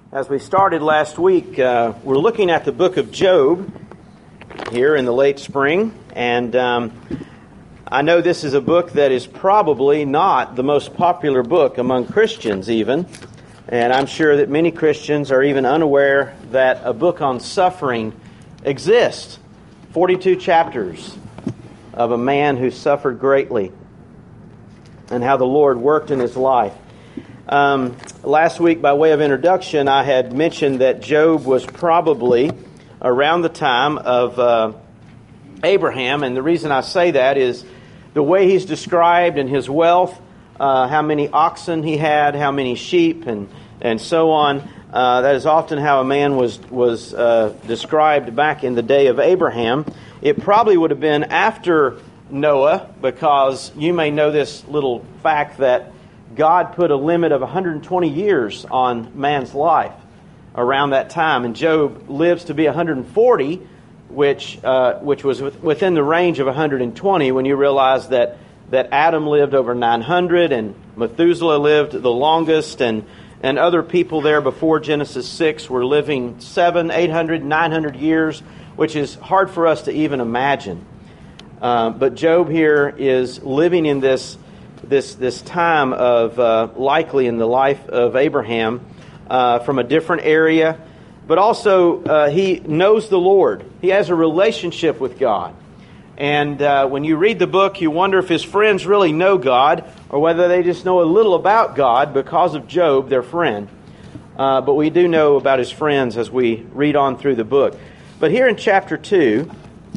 As we started last week, we're looking at the book of Job here in the late spring, and I know this is a book that is probably not the most popular book among Christians even, and I'm sure that many Christians are even unaware that a book on suffering exists. 42 chapters of a man who suffered greatly and how the Lord worked in his life. Last week, by way of introduction, I had mentioned that Job was probably around the time of Abraham, and the reason I say that is the way he's described in his wealth, how many oxen he had, how many sheep, and so on. That is often how a man was described back in the day of Abraham. It probably would have been after Noah, because you may know this little fact that God put a limit of 120 years on man's life around that time, and Job lives to be 140, which was within the range of 120 when you realize that Adam lived over 900 and Methuselah lived the longest, and other people there before Genesis 6 were living 700, 800, 900 years, which is hard for us to even imagine. But Job here is living in this time of likely in the life of Abraham from a different area, but also he knows the Lord. He has a relationship with God. And when you read the book, you wonder if his friends really know God or whether they just know a little about God because of Job, their friend. But we do know about his friends as we read on through the book. But here in chapter 2,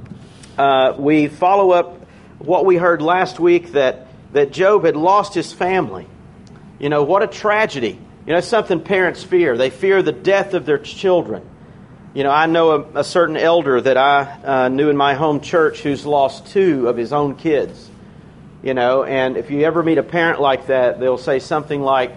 we follow up what we heard last week, that Job had lost his family. You know, what a tragedy. You know, it's something parents fear. They fear the death of their children. You know, I know a certain elder that I knew in my home church who's lost 2 of his own kids. You know, and if you ever meet a parent like that, they'll say something like,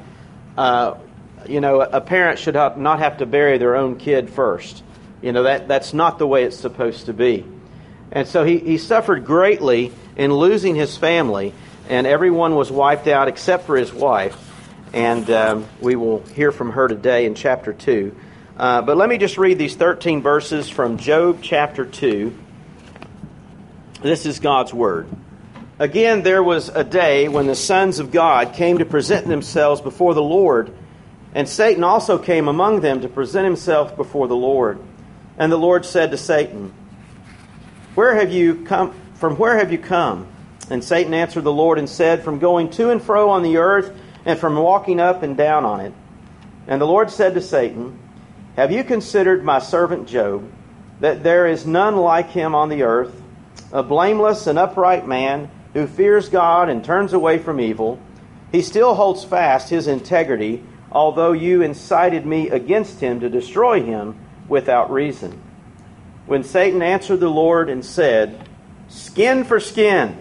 you know, a parent should not have to bury their own kid first. You know, that's not the way it's supposed to be. And so he suffered greatly in losing his family, and everyone was wiped out except for his wife. And we will hear from her today in chapter 2. But let me just read these 13 verses from Job chapter 2. This is God's Word. Again, there was a day when the sons of God came to present themselves before the Lord, and Satan also came among them to present himself before the Lord. And the Lord said to Satan, "Where have you come? From where have you come?" And Satan answered the Lord and said, "From going to and fro on the earth, and from walking up and down on it." And the Lord said to Satan, "Have you considered my servant Job, that there is none like him on the earth, a blameless and upright man who fears God and turns away from evil? He still holds fast his integrity, although you incited me against him to destroy him without reason." When Satan answered the Lord and said, "Skin for skin,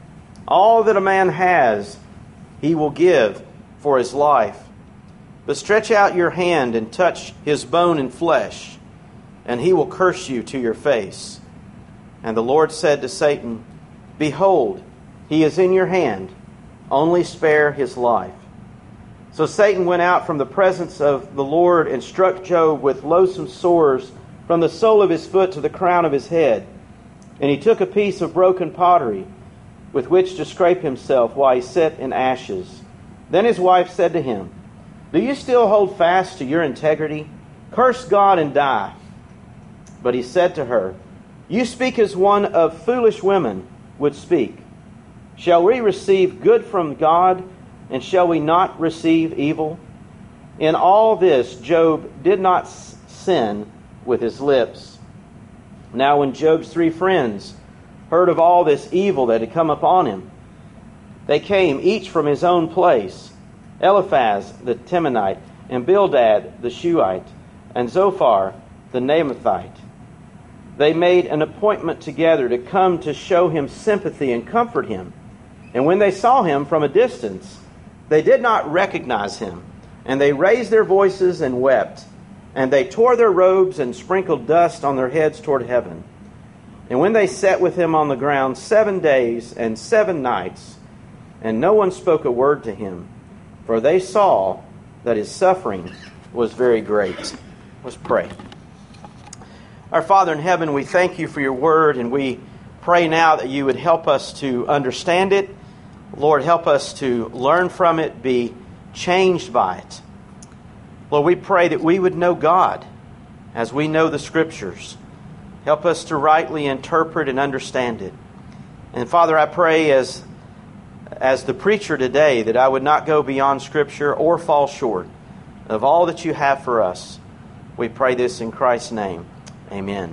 all that a man has he will give for his life. But stretch out your hand and touch his bone and flesh, and he will curse you to your face." And the Lord said to Satan, "Behold, he is in your hand. Only spare his life." So Satan went out from the presence of the Lord and struck Job with loathsome sores from the sole of his foot to the crown of his head. And he took a piece of broken pottery with which to scrape himself while he sat in ashes. Then his wife said to him, "Do you still hold fast to your integrity? Curse God and die." But he said to her, "You speak as one of foolish women would speak. Shall we receive good from God, and shall we not receive evil?" In all this Job did not sin with his lips. Now when Job's 3 friends heard of all this evil that had come upon him, they came each from his own place, Eliphaz the Temanite, and Bildad the Shuhite, and Zophar the Naamathite. They made an appointment together to come to show him sympathy and comfort him. And when they saw him from a distance, they did not recognize him, and they raised their voices and wept. And they tore their robes and sprinkled dust on their heads toward heaven. And when they sat with him on the ground 7 days and 7 nights, and no one spoke a word to him, for they saw that his suffering was very great. Let's pray. Our Father in heaven, we thank you for your word, and we pray now that you would help us to understand it. Lord, help us to learn from it, be changed by it. Lord, we pray that we would know God as we know the Scriptures. Help us to rightly interpret and understand it. And Father, I pray as the preacher today that I would not go beyond Scripture or fall short of all that you have for us. We pray this in Christ's name. Amen.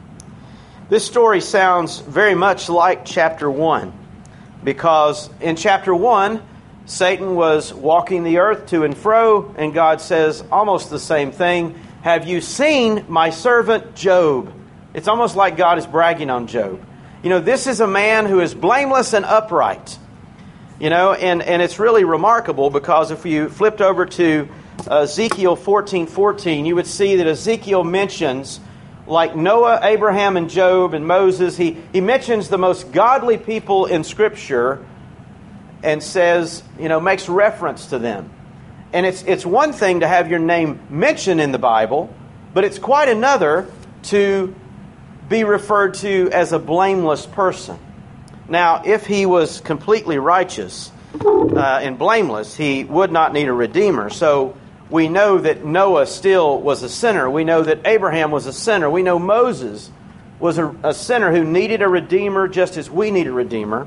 This story sounds very much like chapter 1, because in chapter 1, Satan was walking the earth to and fro, and God says almost the same thing. Have you seen my servant Job? It's almost like God is bragging on Job. You know, this is a man who is blameless and upright. You know, and it's really remarkable, because if you flipped over to Ezekiel 14:14, you would see that Ezekiel mentions, like Noah, Abraham, and Job, and Moses, he mentions the most godly people in Scripture and says, you know, makes reference to them. And it's one thing to have your name mentioned in the Bible, but it's quite another to be referred to as a blameless person. Now, if he was completely righteous and blameless, he would not need a redeemer. So we know that Noah still was a sinner. We know that Abraham was a sinner. We know Moses was a sinner who needed a redeemer just as we need a redeemer.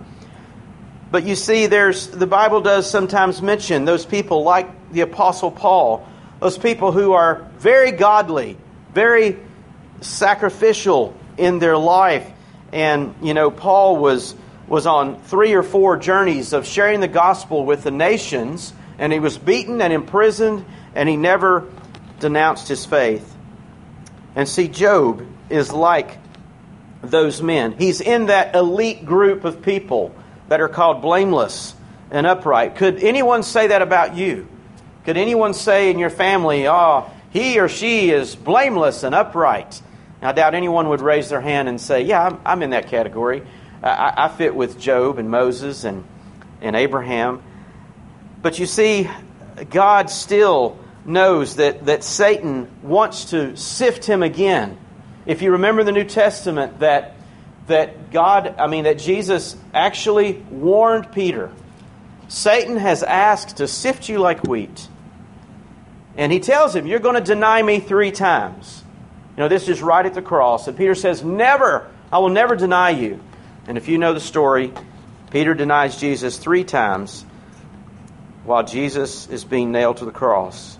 But you see, the Bible does sometimes mention those people like the Apostle Paul, those people who are very godly, very sacrificial in their life. And, you know, Paul was on 3 or 4 journeys of sharing the gospel with the nations, and he was beaten and imprisoned, and he never denounced his faith. And see, Job is like those men. He's in that elite group of people that are called blameless and upright. Could anyone say that about you? Could anyone say in your family, he or she is blameless and upright? I doubt anyone would raise their hand and say, yeah, I'm in that category. I fit with Job and Moses and Abraham. But you see, God still knows that Satan wants to sift him again. If you remember the New Testament, that Jesus actually warned Peter, Satan has asked to sift you like wheat. And he tells him, you're going to deny me 3 times. You know, this is right at the cross. And Peter says, never, I will never deny you. And if you know the story, Peter denies Jesus 3 times while Jesus is being nailed to the cross.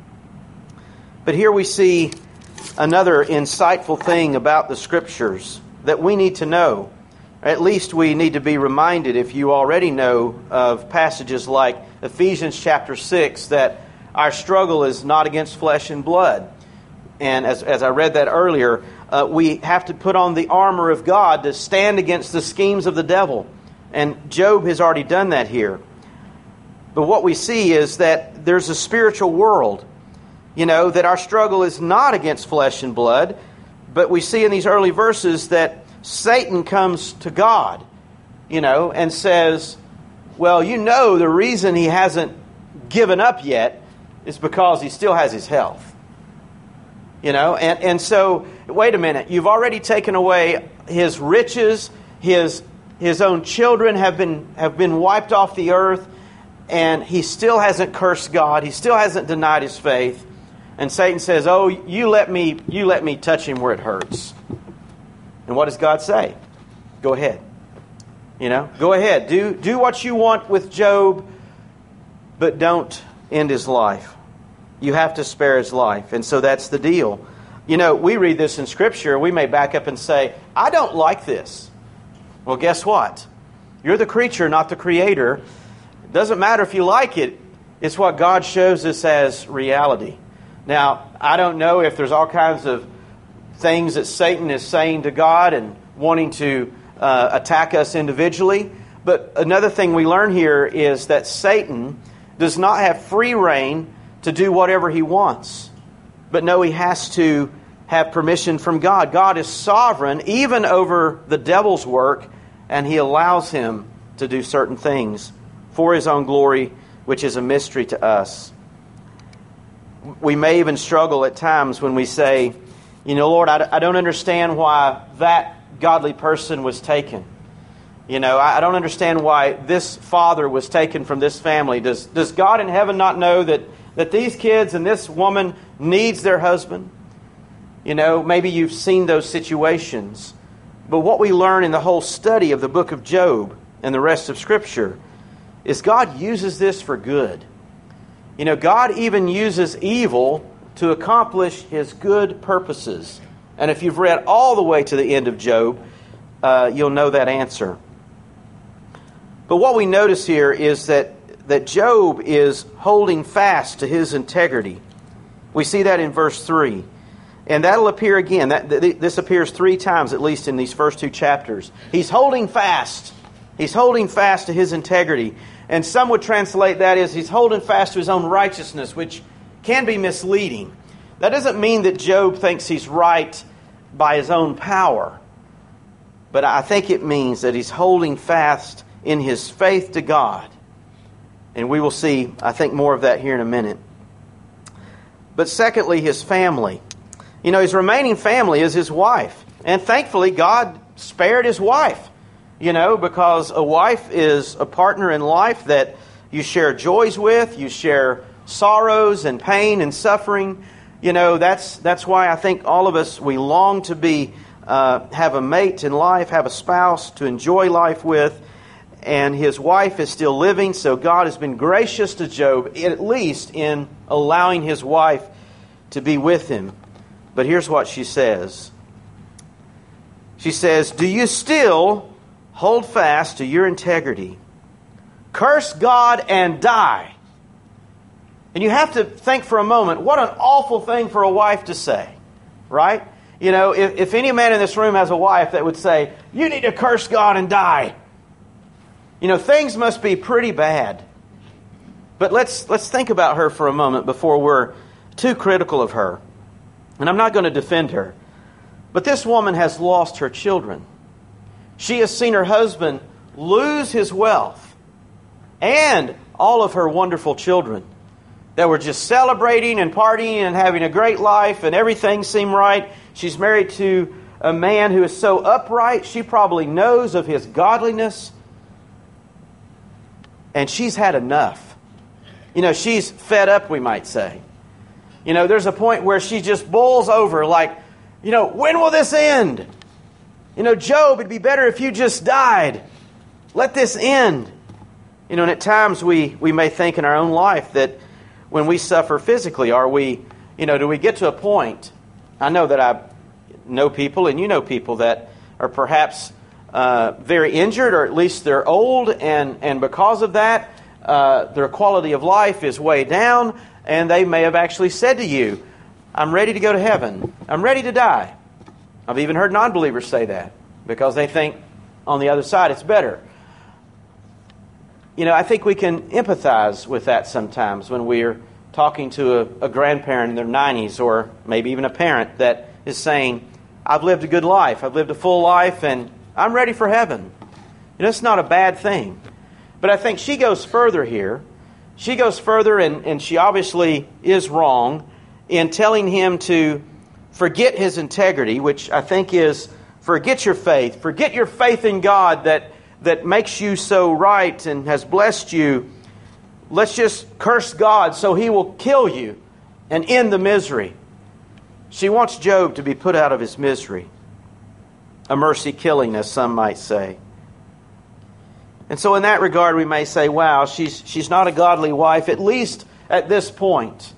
But here we see another insightful thing about the Scriptures that we need to know. At least we need to be reminded, if you already know, of passages like Ephesians chapter 6, that our struggle is not against flesh and blood. And as I read that earlier, we have to put on the armor of God to stand against the schemes of the devil. And Job has already done that here. But what we see is that there's a spiritual world. You know, that our struggle is not against flesh and blood. But we see in these early verses that Satan comes to God, you know, and says, well, you know, the reason he hasn't given up yet is because he still has his health. You know, and so, wait a minute, you've already taken away his riches, his own children have been wiped off the earth, and he still hasn't cursed God, he still hasn't denied his faith. And Satan says, oh, you let me touch him where it hurts. And what does God say? Go ahead. You know, go ahead. Do what you want with Job, but don't end his life. You have to spare his life. And so that's the deal. You know, we read this in Scripture. We may back up and say, I don't like this. Well, guess what? You're the creature, not the creator. It doesn't matter if you like it. It's what God shows us as reality. Now, I don't know if there's all kinds of things that Satan is saying to God and wanting to attack us individually. But another thing we learn here is that Satan does not have free reign to do whatever he wants. But no, he has to have permission from God. God is sovereign even over the devil's work, and he allows him to do certain things for his own glory, which is a mystery to us. We may even struggle at times when we say, Lord, I don't understand why that godly person was taken. I don't understand why this father was taken from this family. Does God in heaven not know that these kids and this woman needs their husband? Maybe you've seen those situations. But what we learn in the whole study of the book of Job and the rest of Scripture is God uses this for good. God even uses evil to accomplish His good purposes. And if you've read all the way to the end of Job, you'll know that answer. But what we notice here is that Job is holding fast to his integrity. We see that in verse 3. And that'll appear again. This appears 3 times at least in these first 2 chapters. He's holding fast. He's holding fast to his integrity. And some would translate that as he's holding fast to his own righteousness, which can be misleading. That doesn't mean that Job thinks he's right by his own power. But I think it means that he's holding fast in his faith to God. And we will see, I think, more of that here in a minute. But secondly, his family. His remaining family is his wife. And thankfully, God spared his wife. Because a wife is a partner in life that you share joys with, you share sorrows and pain and suffering. That's why I think all of us, we long to have a mate in life, have a spouse to enjoy life with. And his wife is still living, so God has been gracious to Job, at least in allowing his wife to be with him. But here's what she says. She says, "Do you still hold fast to your integrity? Curse God and die." And you have to think for a moment, what an awful thing for a wife to say, right? If any man in this room has a wife that would say, "You need to curse God and die," things must be pretty bad. But let's think about her for a moment before we're too critical of her. And I'm not going to defend her. But this woman has lost her children. She has seen her husband lose his wealth and all of her wonderful children that were just celebrating and partying and having a great life and everything seemed right. She's married to a man who is so upright, she probably knows of his godliness. And she's had enough. She's fed up, we might say. There's a point where she just boils over like, when will this end? Job, it'd be better if you just died. Let this end. And at times we may think in our own life that when we suffer physically, do we get to a point? I know that I know people, and you know people that are perhaps very injured, or at least they're old, and because of that, their quality of life is way down, and they may have actually said to you, "I'm ready to go to heaven. I'm ready to die." I've even heard non-believers say that because they think on the other side it's better. I think we can empathize with that sometimes when we're talking to a grandparent in their 90s, or maybe even a parent that is saying, "I've lived a good life. I've lived a full life, and I'm ready for heaven." It's not a bad thing. But I think she goes further here. She goes further, and she obviously is wrong in telling him to forget his integrity, which I think is forget your faith. Forget your faith in God that makes you so right and has blessed you. Let's just curse God so He will kill you and end the misery. She wants Job to be put out of his misery. A mercy killing, as some might say. And so in that regard, we may say, wow, she's not a godly wife, at least at this point.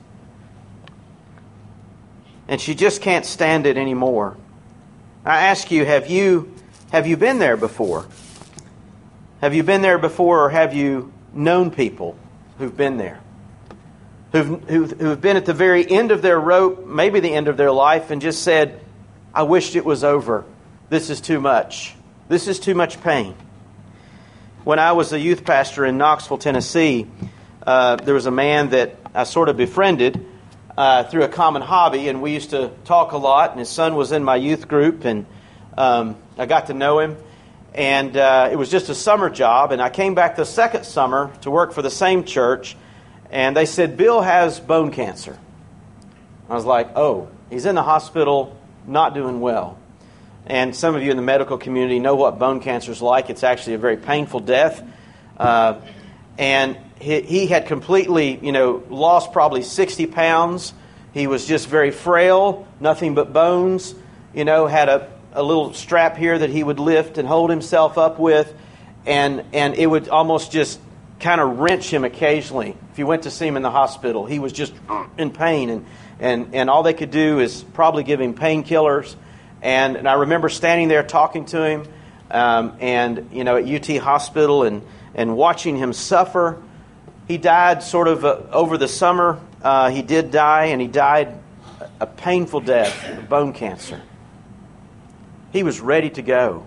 And she just can't stand it anymore. I ask you, have you been there before? Have you been there before, or have you known people who've been there? Who've been at the very end of their rope, maybe the end of their life, and just said, "I wished it was over. This is too much. This is too much pain." When I was a youth pastor in Knoxville, Tennessee, there was a man that I sort of befriended through a common hobby, and we used to talk a lot, and his son was in my youth group, and I got to know him, and it was just a summer job, and I came back the second summer to work for the same church, and they said, "Bill has bone cancer." I was like, oh, he's in the hospital, not doing well. And some of you in the medical community know what bone cancer is like. It's actually a very painful death. And he had completely, lost probably 60 pounds. He was just very frail, nothing but bones. Had a little strap here that he would lift and hold himself up with. And it would almost just kind of wrench him occasionally. If you went to see him in the hospital, he was just in pain. And all they could do is probably give him painkillers. And I remember standing there talking to him at UT Hospital and watching him suffer. He died sort of over the summer. He did die, and he died a painful death of bone cancer. He was ready to go.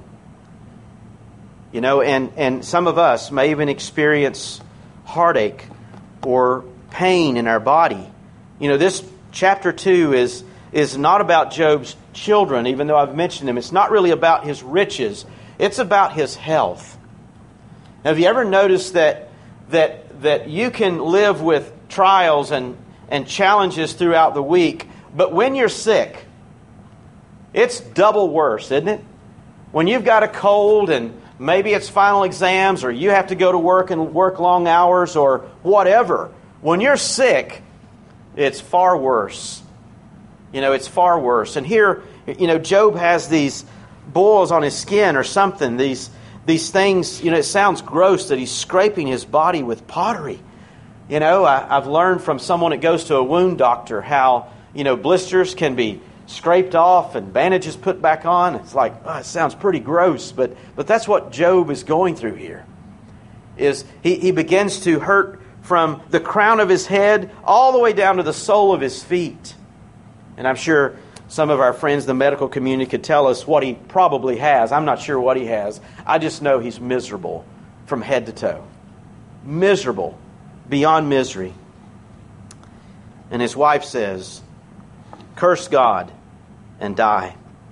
And some of us may even experience heartache or pain in our body. This chapter 2 is not about Job's children, even though I've mentioned him. It's not really about his riches. It's about his health. Now, have you ever noticed that you can live with trials and challenges throughout the week, but when you're sick, it's double worse, isn't it? When you've got a cold and maybe it's final exams, or you have to go to work and work long hours or whatever, when you're sick, it's far worse. It's far worse. And here, Job has these boils on his skin or something, these things, it sounds gross that he's scraping his body with pottery. I've learned from someone that goes to a wound doctor how, blisters can be scraped off and bandages put back on. It's like, it sounds pretty gross, but that's what Job is going through here. Is he begins to hurt from the crown of his head all the way down to the sole of his feet. And I'm sure some of our friends in the medical community could tell us what he probably has. I'm not sure what he has. I just know he's miserable from head to toe. Miserable beyond misery. And his wife says, curse God and die.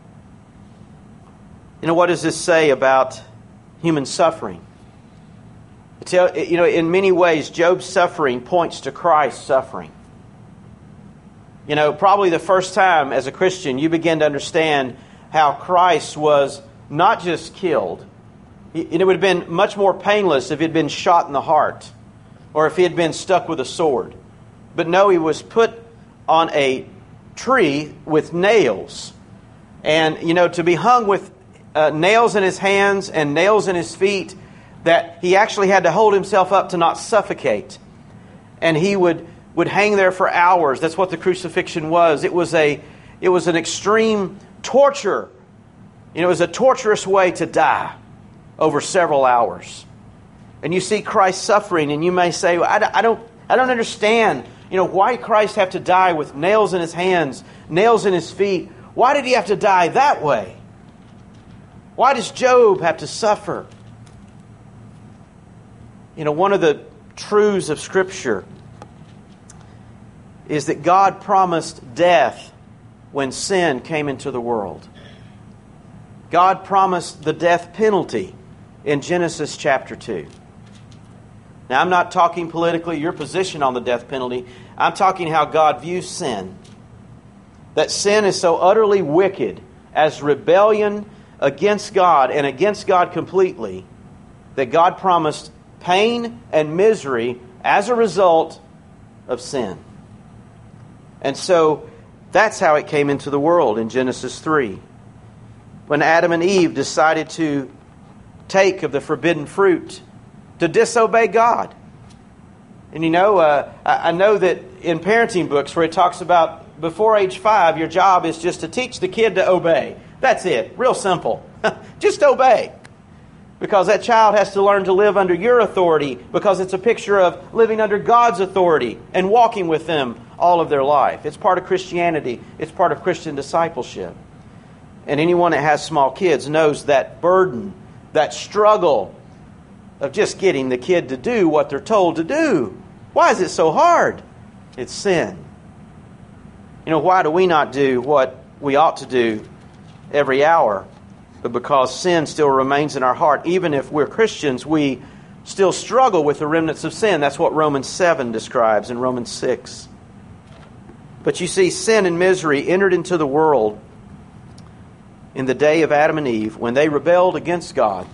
What does this say about human suffering? In many ways, Job's suffering points to Christ's suffering. Probably the first time as a Christian you begin to understand how Christ was not just killed. It would have been much more painless if he had been shot in the heart or if he had been stuck with a sword. But no, he was put on a tree with nails. And, to be hung with nails in his hands and nails in his feet, that he actually had to hold himself up to not suffocate. And he would hang there for hours. That's what the crucifixion was. It was an extreme torture. It was a torturous way to die over several hours. And you see Christ suffering, and you may say, well, I don't understand. Why did Christ have to die with nails in his hands, nails in his feet? Why did he have to die that way? Why does Job have to suffer? One of the truths of Scripture is that God promised death when sin came into the world. God promised the death penalty in Genesis chapter 2. Now, I'm not talking politically your position on the death penalty. I'm talking how God views sin. That sin is so utterly wicked as rebellion against God and against God completely that God promised pain and misery as a result of sin. And so that's how it came into the world in Genesis 3. When Adam and Eve decided to take of the forbidden fruit, to disobey God. And I know that in parenting books where it talks about before age 5, your job is just to teach the kid to obey. That's it. Real simple. Just obey. Because that child has to learn to live under your authority, because it's a picture of living under God's authority and walking with them all of their life. It's part of Christianity. It's part of Christian discipleship. And anyone that has small kids knows that burden, that struggle of just getting the kid to do what they're told to do. Why is it so hard? It's sin. Why do we not do what we ought to do every hour? But because sin still remains in our heart. Even if we're Christians, we still struggle with the remnants of sin. That's what Romans 7 describes in Romans 6. But you see, sin and misery entered into the world in the day of Adam and Eve when they rebelled against God.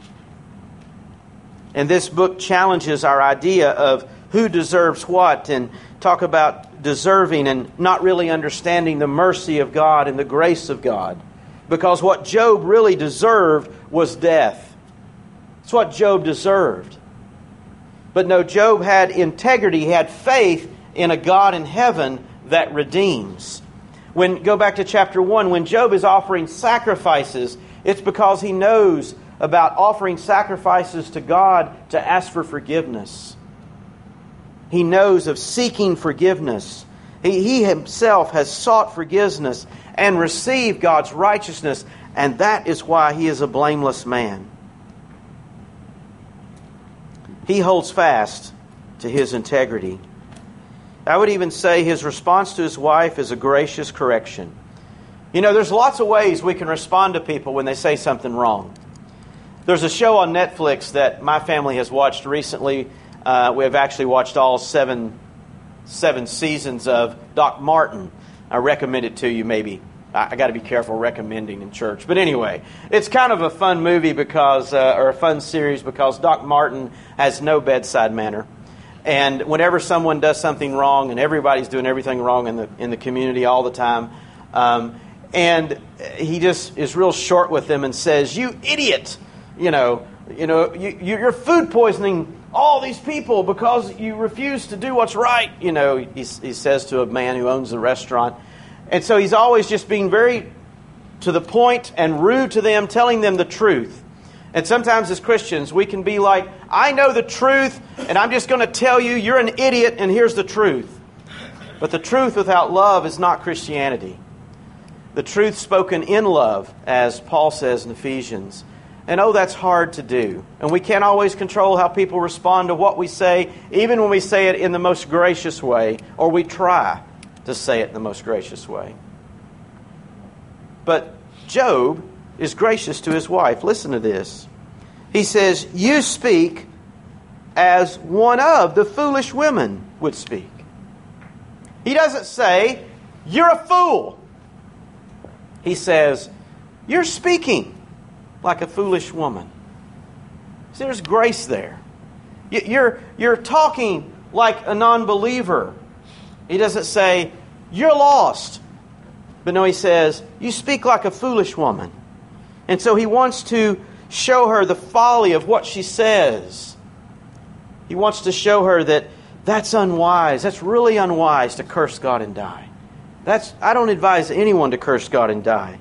And this book challenges our idea of who deserves what, and talk about deserving and not really understanding the mercy of God and the grace of God. Because what Job really deserved was death. It's what Job deserved. But no, Job had integrity, he had faith in a God in heaven that redeems. Go back to chapter 1, when Job is offering sacrifices, it's because he knows about offering sacrifices to God to ask for forgiveness. He knows of seeking forgiveness. He himself has sought forgiveness and received God's righteousness, and that is why he is a blameless man. He holds fast to his integrity. I would even say his response to his wife is a gracious correction. You know, there's lots of ways we can respond to people when they say something wrong. There's a show on Netflix that my family has watched recently. We have actually watched all seven seasons of Doc Martin. I recommend it to you maybe. I got to be careful recommending in church. But anyway, it's kind of a fun movie or a fun series because Doc Martin has no bedside manner. And whenever someone does something wrong, and everybody's doing everything wrong in the community all the time, and he just is real short with them and says, "You idiot! You're food poisoning all these people because you refuse to do what's right." He says to a man who owns the restaurant. And so he's always just being very to the point and rude to them, telling them the truth. And sometimes as Christians, we can be like, I know the truth, and I'm just going to tell you, you're an idiot, and here's the truth. But the truth without love is not Christianity. The truth spoken in love, as Paul says in Ephesians. And that's hard to do. And we can't always control how people respond to what we say, even when we say it in the most gracious way, or we try to say it in the most gracious way. But Job is gracious to his wife. Listen to this. He says, "You speak as one of the foolish women would speak." He doesn't say, "You're a fool." He says, "You're speaking like a foolish woman." See, there's grace there. You're talking like a non-believer. He doesn't say, "You're lost." But no, he says, "You speak like a foolish woman." And so he wants to show her the folly of what she says. He wants to show her that that's unwise. That's really unwise to curse God and die. I don't advise anyone to curse God and die.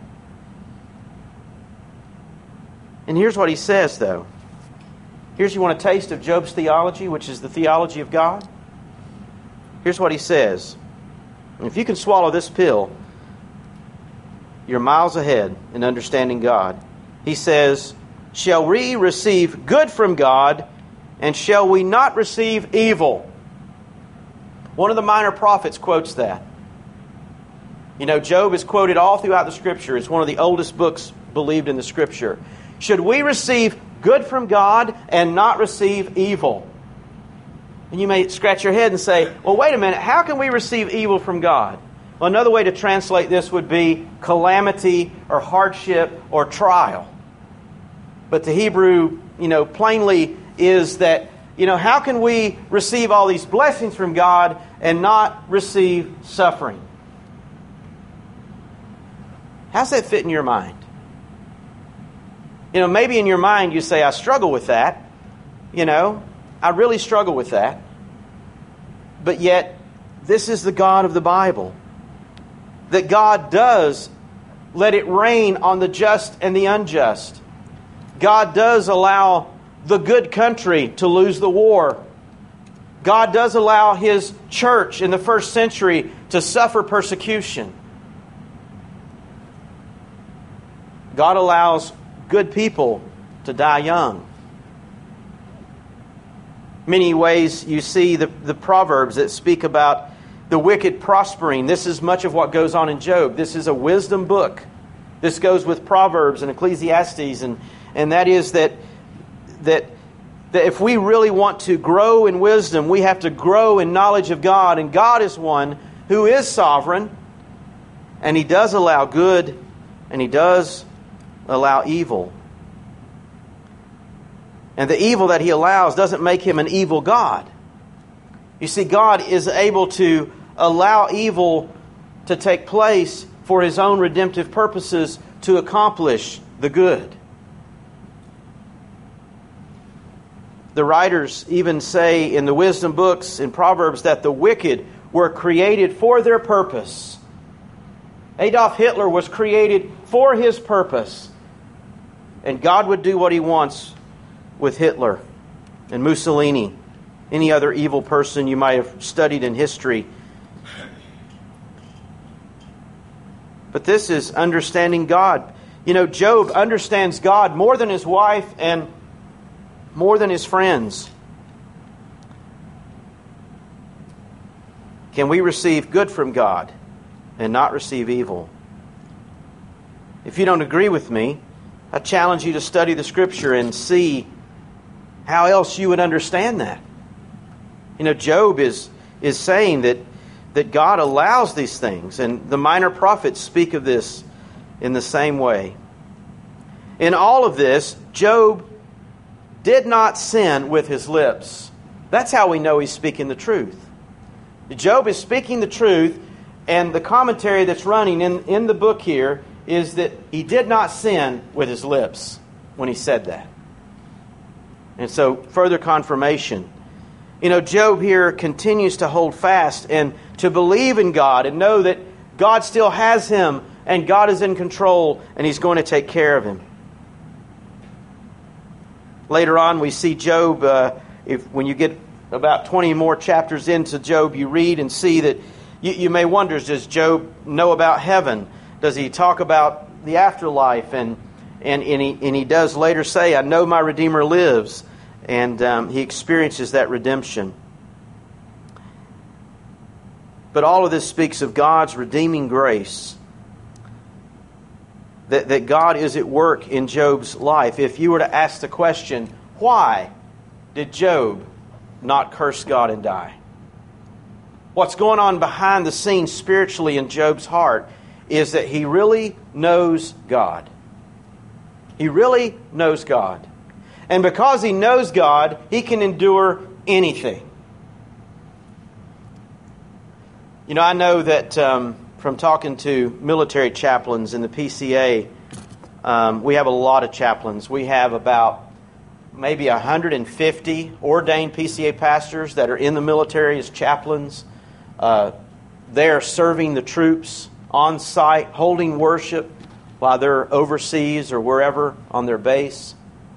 And here's what he says, though. You want a taste of Job's theology, which is the theology of God? Here's what he says. If you can swallow this pill, you're miles ahead in understanding God. He says, "Shall we receive good from God, and shall we not receive evil?" One of the minor prophets quotes that. Job is quoted all throughout the Scripture. It's one of the oldest books believed in the Scripture. Should we receive good from God and not receive evil? And you may scratch your head and say, well, wait a minute, how can we receive evil from God? Well, another way to translate this would be calamity or hardship or trial. But the Hebrew, plainly is that, how can we receive all these blessings from God and not receive suffering? How's that fit in your mind? Maybe in your mind you say, I struggle with that. I really struggle with that. But yet, this is the God of the Bible. That God does let it rain on the just and the unjust. God does allow the good country to lose the war. God does allow His church in the first century to suffer persecution. God allows good people to die young. Many ways you see the Proverbs that speak about the wicked prospering. This is much of what goes on in Job. This is a wisdom book. This goes with Proverbs and Ecclesiastes, and that is that if we really want to grow in wisdom, we have to grow in knowledge of God, and God is one who is sovereign, and He does allow good, and He does allow evil. And the evil that He allows doesn't make Him an evil God. You see, God is able to allow evil to take place for His own redemptive purposes to accomplish the good. The writers even say in the wisdom books, in Proverbs, that the wicked were created for their purpose. Adolf Hitler was created for his purpose. And God would do what He wants with Hitler and Mussolini, any other evil person you might have studied in history. But this is understanding God. You know, Job understands God more than his wife and more than his friends. Can we receive good from God and not receive evil? If you don't agree with me, I challenge you to study the Scripture and see how else you would understand that. You know, Job is saying that God allows these things, and the minor prophets speak of this in the same way. In all of this, Job did not sin with his lips. That's how we know he's speaking the truth. Job is speaking the truth, and the commentary that's running in the book here is that he did not sin with his lips when he said that. And so, further confirmation. You know, Job here continues to hold fast and to believe in God and know that God still has him and God is in control and He's going to take care of him. Later on, we see Job, when you get about 20 more chapters into Job, you read and see that you may wonder, does Job know about heaven? Does he talk about the afterlife? And he does later say, I know my Redeemer lives. And he experiences that redemption. But all of this speaks of God's redeeming grace. That God is at work in Job's life. If you were to ask the question, why did Job not curse God and die? What's going on behind the scenes spiritually in Job's heart is that he really knows God. He really knows God. And because he knows God, he can endure anything. You know, I know that from talking to military chaplains in the PCA, we have a lot of chaplains. We have about maybe 150 ordained PCA pastors that are in the military as chaplains. They are serving the troops on site, holding worship while they're overseas or wherever on their base.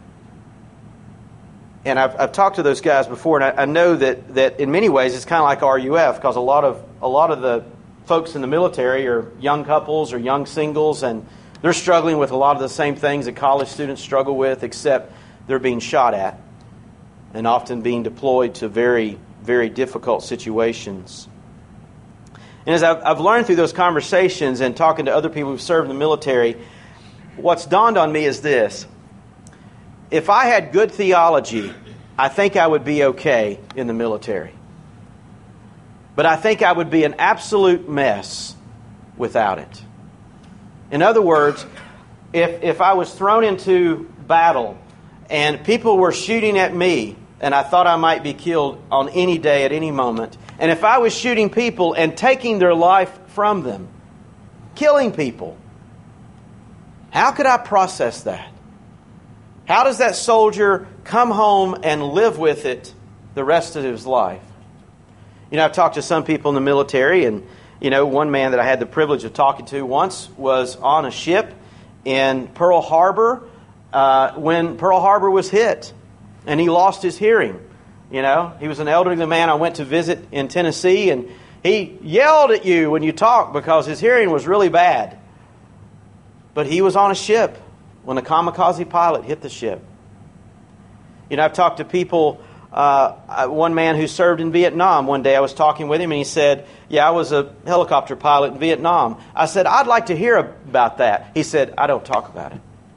And I've talked to those guys before, and I know that in many ways it's kind of like RUF, because a lot of the folks in the military are young couples or young singles, and they're struggling with a lot of the same things that college students struggle with, except they're being shot at and often being deployed to very, very difficult situations. And as I've learned through those conversations and talking to other people who've served in the military, what's dawned on me is this. If I had good theology, I think I would be okay in the military. But I think I would be an absolute mess without it. In other words, if I was thrown into battle and people were shooting at me and I thought I might be killed on any day at any moment, and if I was shooting people and taking their life from them, killing people, how could I process that? How does that soldier come home and live with it the rest of his life? You know, I've talked to some people in the military, and, you know, one man that I had the privilege of talking to once was on a ship in Pearl Harbor when Pearl Harbor was hit, and he lost his hearing. You know, he was an elderly man I went to visit in Tennessee, and he yelled at you when you talked because his hearing was really bad. But he was on a ship when a kamikaze pilot hit the ship. You know, I've talked to people, one man who served in Vietnam. One day I was talking with him and he said, yeah, I was a helicopter pilot in Vietnam. I said, I'd like to hear about that. He said, I don't talk about it.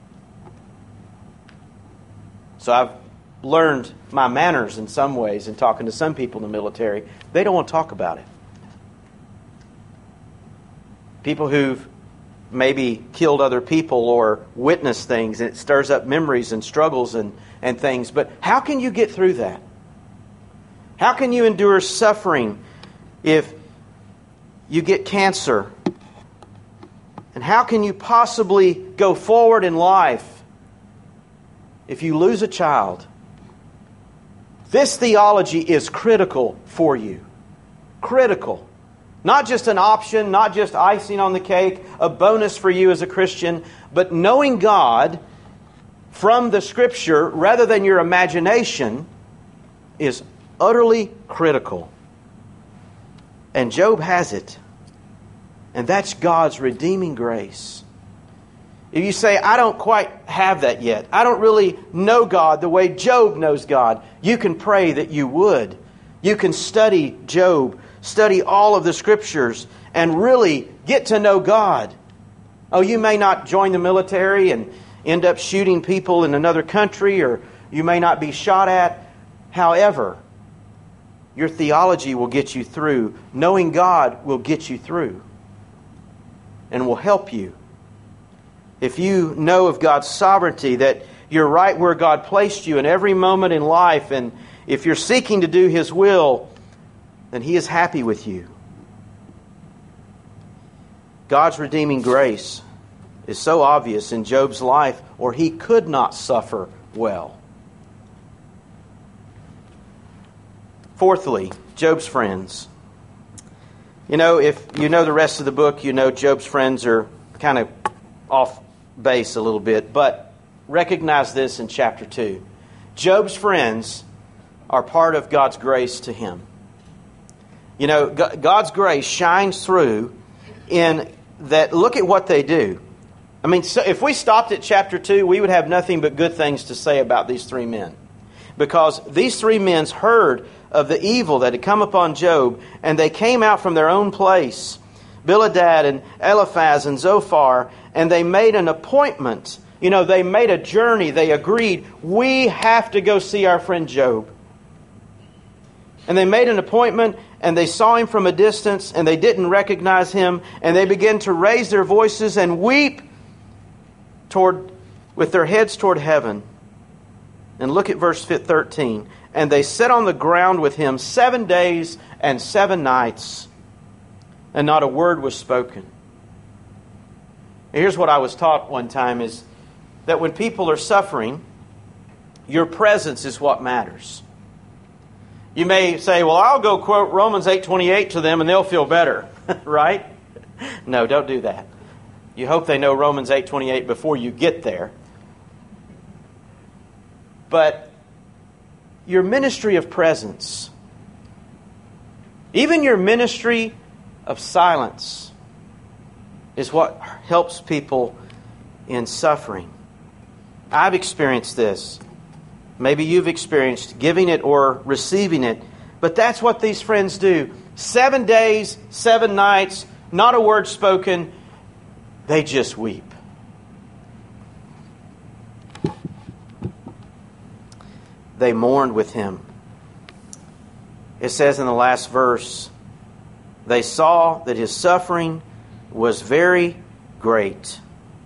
So I've learned my manners in some ways in talking to some people in the military. They don't want to talk about it. People who've maybe killed other people or witnessed things, and it stirs up memories and struggles and things. But how can you get through that? How can you endure suffering if you get cancer? And how can you possibly go forward in life if you lose a child? This theology is critical for you. Critical. Not just an option, not just icing on the cake, a bonus for you as a Christian, but knowing God from the Scripture rather than your imagination is utterly critical. And Job has it. And that's God's redeeming grace. If you say, I don't quite have that yet, I don't really know God the way Job knows God, you can pray that you would. You can study Job, study all of the Scriptures, and really get to know God. Oh, you may not join the military and end up shooting people in another country, or you may not be shot at. However, your theology will get you through. Knowing God will get you through and will help you. If you know of God's sovereignty, that you're right where God placed you in every moment in life, and if you're seeking to do His will, then He is happy with you. God's redeeming grace is so obvious in Job's life, or he could not suffer well. Fourthly, Job's friends. You know, if you know the rest of the book, you know Job's friends are kind of off base a little bit, but recognize this in chapter 2. Job's friends are part of God's grace to him. You know, God's grace shines through in that. Look at what they do. I mean, so if we stopped at chapter 2, we would have nothing but good things to say about these three men. Because these three men heard of the evil that had come upon Job, and they came out from their own place, Bildad and Eliphaz and Zophar, and they made an appointment. You know, they made a journey. They agreed, we have to go see our friend Job. And they made an appointment, and they saw him from a distance, and they didn't recognize him, and they began to raise their voices and weep with their heads toward heaven. And look at verse 13. And they sat on the ground with him 7 days and 7 nights, and not a word was spoken. Here's what I was taught one time, is that when people are suffering, your presence is what matters. You may say, well, I'll go quote Romans 8:28 to them and they'll feel better, right? No, don't do that. You hope they know Romans 8:28 before you get there. But your ministry of presence, even your ministry of silence, is what helps people in suffering. I've experienced this. Maybe you've experienced giving it or receiving it. But that's what these friends do. 7 days, 7 nights, not a word spoken. They just weep. They mourned with him. It says in the last verse, they saw that his suffering was very great.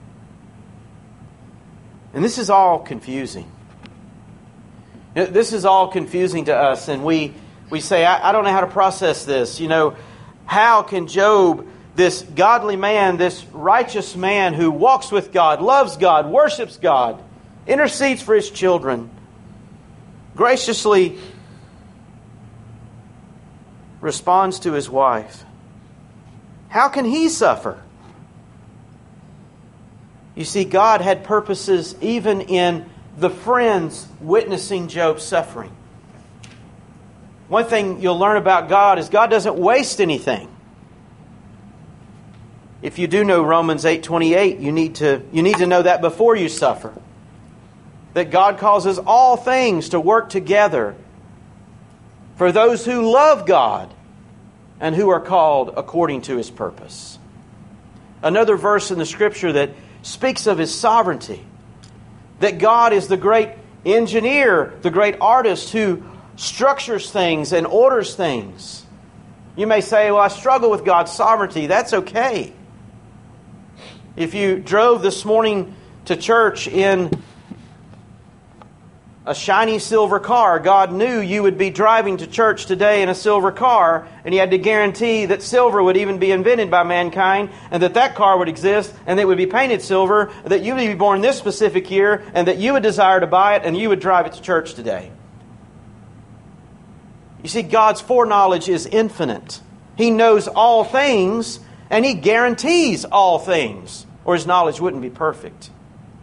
And this is all confusing. This is all confusing to us, and we say, I don't know how to process this. You know, how can Job, this godly man, this righteous man who walks with God, loves God, worships God, intercedes for his children, graciously responds to his wife, how can he suffer? You see, God had purposes even in the friends witnessing Job's suffering. One thing you'll learn about God is God doesn't waste anything. If you do know Romans 8:28, you need to know that before you suffer. That God causes all things to work together for those who love God and who are called according to His purpose. Another verse in the Scripture that speaks of His sovereignty. That God is the great engineer, the great artist who structures things and orders things. You may say, well, I struggle with God's sovereignty. That's okay. If you drove this morning to church in a shiny silver car, God knew you would be driving to church today in a silver car, and He had to guarantee that silver would even be invented by mankind, and that car would exist, and it would be painted silver, that you would be born this specific year, and that you would desire to buy it, and you would drive it to church today. You see, God's foreknowledge is infinite. He knows all things, and He guarantees all things, or His knowledge wouldn't be perfect.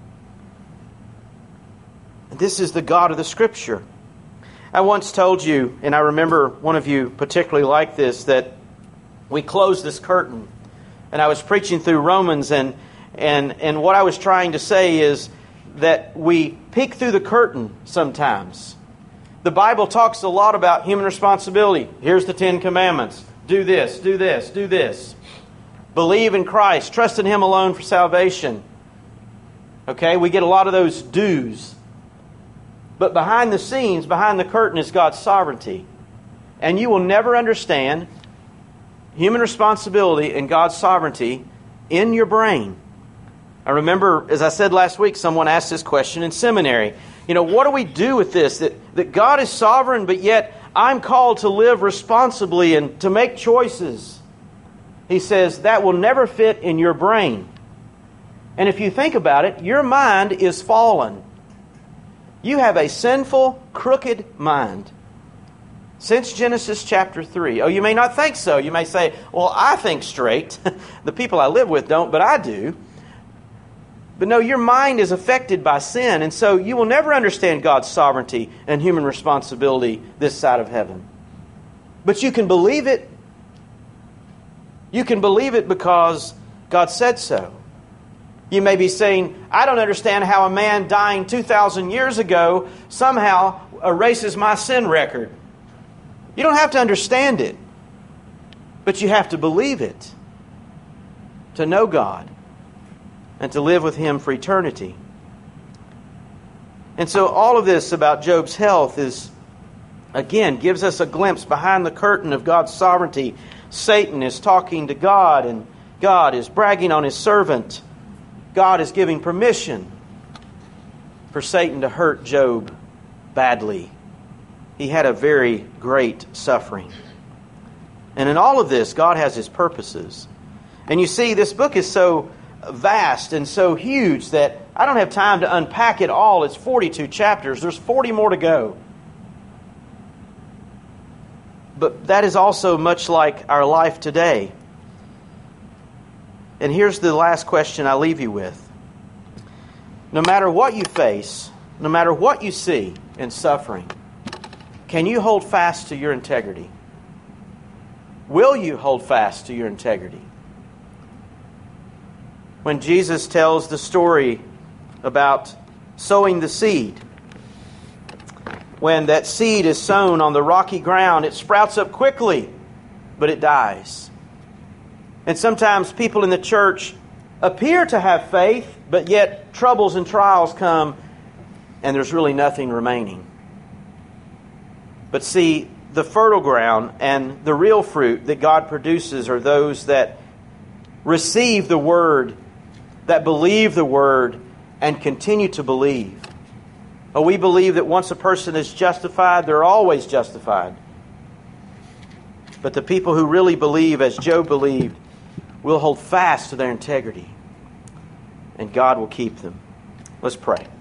And this is the God of the Scripture. I once told you, and I remember one of you particularly like this, that we closed this curtain, and I was preaching through Romans, and what I was trying to say is that we peek through the curtain sometimes. The Bible talks a lot about human responsibility. Here's the 10 Commandments. Do this, do this, do this. Believe in Christ. Trust in Him alone for salvation. Okay, we get a lot of those do's. But behind the scenes, behind the curtain, is God's sovereignty. And you will never understand human responsibility and God's sovereignty in your brain. I remember, as I said last week, someone asked this question in seminary. What do we do with this? That God is sovereign, but yet I'm called to live responsibly and to make choices. He says that will never fit in your brain. And if you think about it, your mind is fallen. You have a sinful, crooked mind. Since Genesis chapter 3. Oh, you may not think so. You may say, well, I think straight. The people I live with don't, but I do. But no, your mind is affected by sin, and so you will never understand God's sovereignty and human responsibility this side of heaven. But you can believe it. You can believe it because God said so. You may be saying, I don't understand how a man dying 2,000 years ago somehow erases my sin record. You don't have to understand it, but you have to believe it to know God and to live with Him for eternity. And so all of this about Job's health is, again, gives us a glimpse behind the curtain of God's sovereignty. Satan is talking to God, and God is bragging on His servant. God is giving permission for Satan to hurt Job badly. He had a very great suffering. And in all of this, God has His purposes. And you see, this book is so vast and so huge that I don't have time to unpack it all. It's 42 chapters. There's 40 more to go. But that is also much like our life today. And here's the last question I leave you with. No matter what you face, no matter what you see in suffering, can you hold fast to your integrity? Will you hold fast to your integrity? When Jesus tells the story about sowing the seed, when that seed is sown on the rocky ground, it sprouts up quickly, but it dies. And sometimes people in the church appear to have faith, but yet troubles and trials come, and there's really nothing remaining. But see, the fertile ground and the real fruit that God produces are those that receive the Word, that believe the Word, and continue to believe. Oh, we believe that once a person is justified, they're always justified. But the people who really believe, as Job believed, will hold fast to their integrity, and God will keep them. Let's pray.